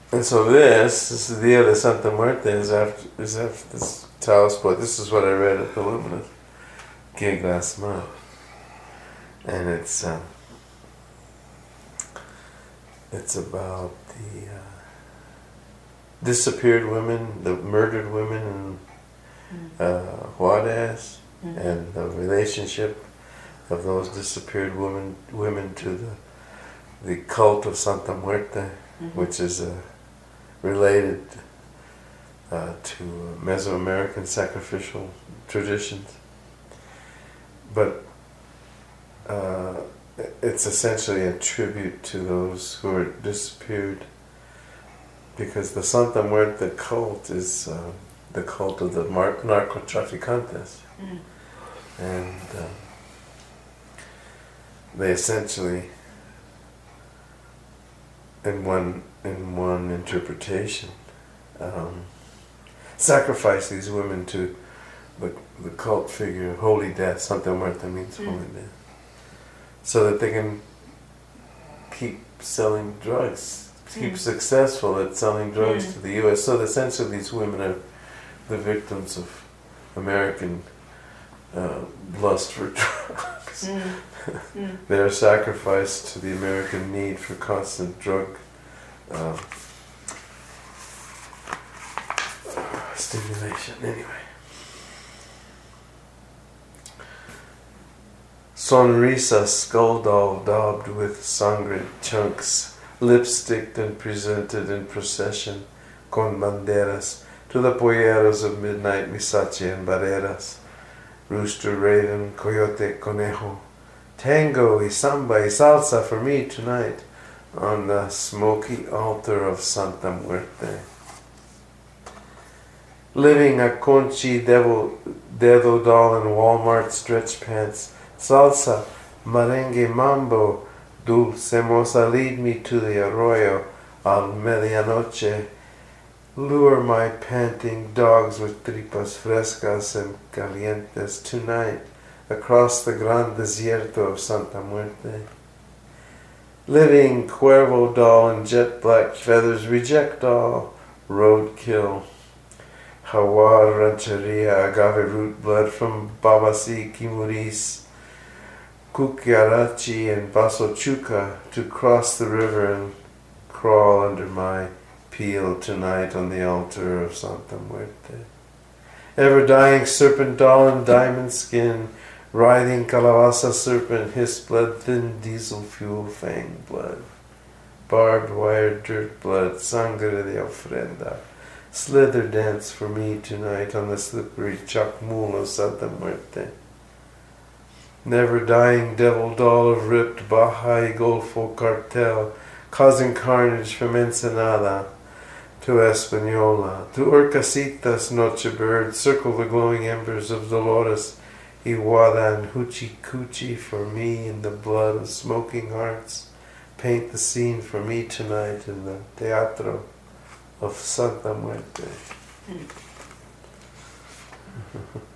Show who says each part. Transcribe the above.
Speaker 1: And so this Dia de Santa Muerte is after this Taos poet. This is what I read at the Luminous gig last month, and it's about the disappeared women, the murdered women in Juarez, and the relationship of those disappeared women to the cult of Santa Muerte, which is related to Mesoamerican sacrificial traditions. But it's essentially a tribute to those who are disappeared, because the Santa Muerte cult is the cult of the narcotraficantes. And they essentially, in one interpretation, sacrifice these women to the cult figure, Holy Death. Santa Muerte means Holy Death, so that they can keep selling drugs, keep successful at selling drugs to the U.S. So essentially these women are the victims of American lust for drugs. They are sacrificed to the American need for constant drug stimulation. Anyway. Sonrisa skull doll daubed with sangre chunks, lipsticked and presented in procession con banderas to the polleros of midnight Misache and Barreras, rooster, raven, coyote, conejo, tango y samba y salsa for me tonight on the smoky altar of Santa Muerte. Living a Conchi dedo doll in Walmart stretch pants, salsa, merengue, mambo, dulce moza, lead me to the arroyo al medianoche. Lure my panting dogs with tripas frescas and calientes tonight across the gran desierto of Santa Muerte. Living Cuervo doll in jet black feathers, reject all roadkill. Jaguar, rancheria, agave root blood from Babasi, Kimuris, Cucarachi and Paso Chuca to cross the river and crawl under my peel tonight on the altar of Santa Muerte. Ever-dying serpent doll in diamond skin, writhing calabaza serpent, his blood, thin diesel fuel, fang blood, barbed wire dirt blood, sangre de ofrenda, slither dance for me tonight on the slippery chacmul of Santa Muerte. Never-dying devil doll of ripped Baja y Golfo cartel, causing carnage from Ensenada to Española, to Orcasitas, Noche Bird, circle the glowing embers of Dolores, Iguada and Huchi Cuchi for me in the blood of smoking hearts, paint the scene for me tonight in the Teatro of Santa Muerte.